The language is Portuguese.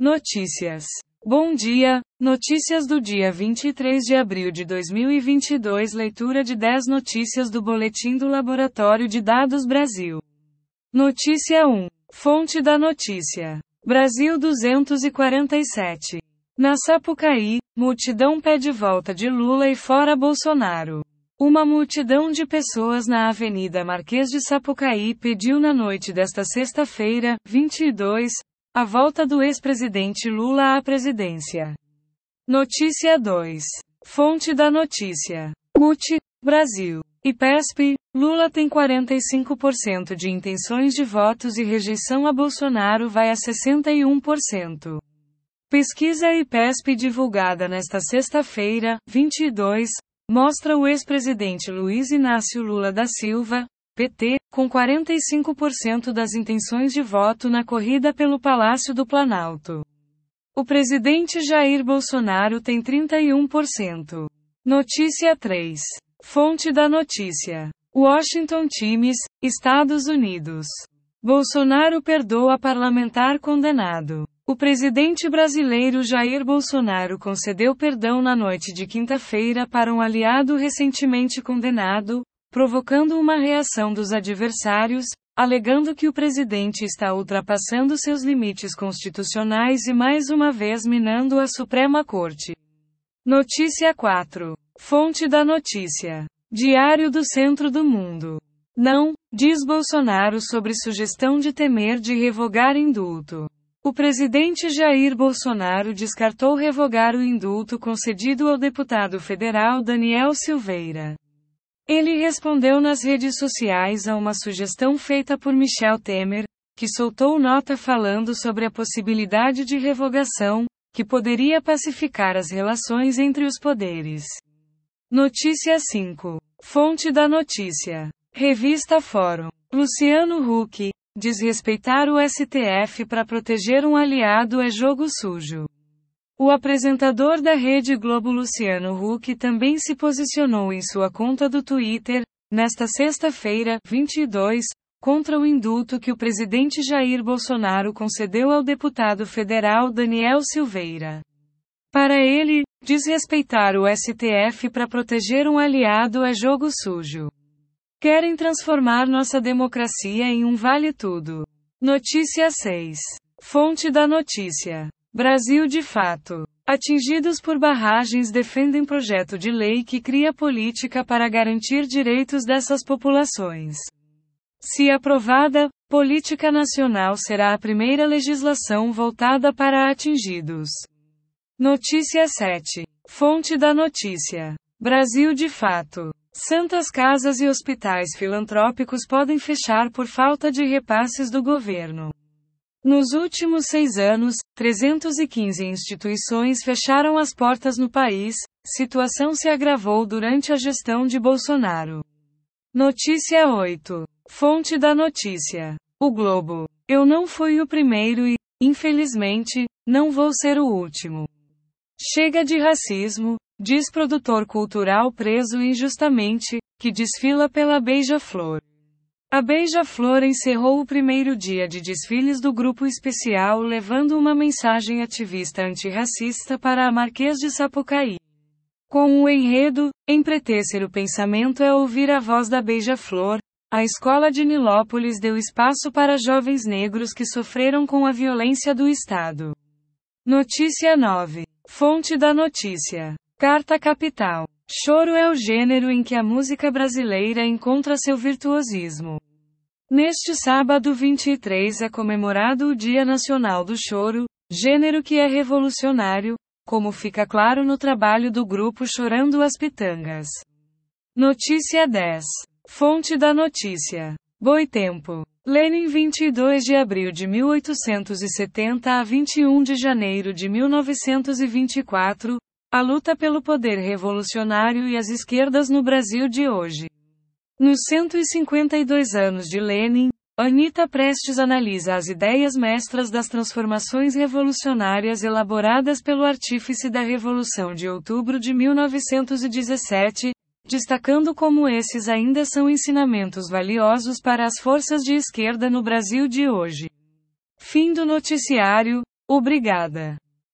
Notícias. Bom dia, notícias do dia 23 de abril de 2022. Leitura de 10 notícias do Boletim do Laboratório de Dados Brasil. Notícia 1. Fonte da notícia. Brasil 247. Na Sapucaí, multidão pede volta de Lula e fora Bolsonaro. Uma multidão de pessoas na Avenida Marquês de Sapucaí pediu na noite desta sexta-feira, 22, a volta do ex-presidente Lula à presidência. Notícia 2. Fonte da notícia. MUT, Brasil. IPESP, Lula tem 45% de intenções de votos e rejeição a Bolsonaro vai a 61%. Pesquisa IPESP divulgada nesta sexta-feira, 22, mostra o ex-presidente Luiz Inácio Lula da Silva, PT, com 45% das intenções de voto na corrida pelo Palácio do Planalto. O presidente Jair Bolsonaro tem 31%. Notícia 3. Fonte da notícia. Washington Times, Estados Unidos. Bolsonaro perdoa parlamentar condenado. O presidente brasileiro Jair Bolsonaro concedeu perdão na noite de quinta-feira para um aliado recentemente condenado, provocando uma reação dos adversários, alegando que o presidente está ultrapassando seus limites constitucionais e mais uma vez minando a Suprema Corte. Notícia 4. Fonte da notícia. Diário do Centro do Mundo. Não, diz Bolsonaro sobre sugestão de Temer de revogar indulto. O presidente Jair Bolsonaro descartou revogar o indulto concedido ao deputado federal Daniel Silveira. Ele respondeu nas redes sociais a uma sugestão feita por Michel Temer, que soltou nota falando sobre a possibilidade de revogação, que poderia pacificar as relações entre os poderes. Notícia 5. Fonte da notícia. Revista Fórum. Luciano Huck. Desrespeitar o STF para proteger um aliado é jogo sujo. O apresentador da Rede Globo Luciano Huck também se posicionou em sua conta do Twitter, nesta sexta-feira, 22, contra o indulto que o presidente Jair Bolsonaro concedeu ao deputado federal Daniel Silveira. Para ele, desrespeitar o STF para proteger um aliado é jogo sujo. Querem transformar nossa democracia em um vale-tudo. Notícia 6. Fonte da notícia. Brasil de fato. Atingidos por barragens defendem projeto de lei que cria política para garantir direitos dessas populações. Se aprovada, Política Nacional será a primeira legislação voltada para atingidos. Notícia 7. Fonte da notícia. Brasil de fato. Santas casas e hospitais filantrópicos podem fechar por falta de repasses do governo. Nos últimos 6 anos, 315 instituições fecharam as portas no país, situação se agravou durante a gestão de Bolsonaro. Notícia 8. Fonte da notícia. O Globo. Eu não fui o primeiro e, infelizmente, não vou ser o último. Chega de racismo, diz produtor cultural preso injustamente, que desfila pela Beija-Flor. A Beija-Flor encerrou o primeiro dia de desfiles do Grupo Especial levando uma mensagem ativista antirracista para a Marquês de Sapucaí. Com o enredo, empretecer o pensamento é ouvir a voz da Beija-Flor, a escola de Nilópolis deu espaço para jovens negros que sofreram com a violência do Estado. Notícia 9. Fonte da notícia. Carta Capital. Choro é o gênero em que a música brasileira encontra seu virtuosismo. Neste sábado 23 é comemorado o Dia Nacional do Choro, gênero que é revolucionário, como fica claro no trabalho do grupo Chorando as Pitangas. Notícia 10. Fonte da notícia. Boitempo. Lenin 22 de abril de 1870 a 21 de janeiro de 1924, a luta pelo poder revolucionário e as esquerdas no Brasil de hoje. Nos 152 anos de Lenin, Anita Prestes analisa as ideias mestras das transformações revolucionárias elaboradas pelo artífice da Revolução de Outubro de 1917, destacando como esses ainda são ensinamentos valiosos para as forças de esquerda no Brasil de hoje. Fim do noticiário. Obrigada.